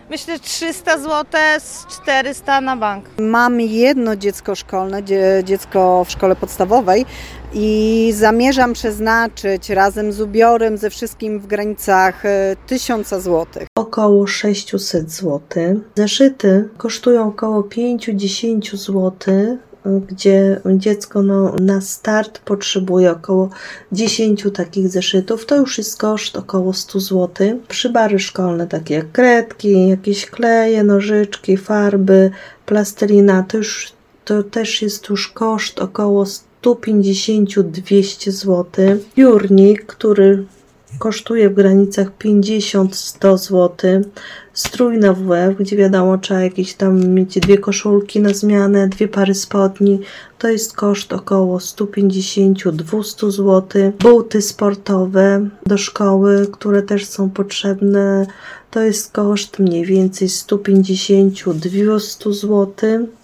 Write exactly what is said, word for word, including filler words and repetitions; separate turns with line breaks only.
Myślę trzysta złotych, z czterysta na bank.
Mam jedno dziecko szkolne, dzie- dziecko w szkole podstawowej i zamierzam przeznaczyć razem z ubiorem, ze wszystkim w granicach e, tysiąc złotych.
Około sześćset złotych. Zeszyty kosztują około pięć do dziesięciu złotych, gdzie dziecko no, na start potrzebuje około dziesięciu takich zeszytów. To już jest koszt około stu złotych. Przybary szkolne takie jak kredki, jakieś kleje, nożyczki, farby, plastelina, to, już, to też jest już koszt około sto pięćdziesiąt do dwustu złotych. Piórnik, który kosztuje w granicach pięćdziesiąt do stu złotych. Strój na W F, gdzie wiadomo, trzeba jakieś tam mieć dwie koszulki na zmianę, dwie pary spodni. To jest koszt około sto pięćdziesiąt do dwustu złotych. Buty sportowe do szkoły, które też są potrzebne. To jest koszt mniej więcej sto pięćdziesiąt do dwustu złotych.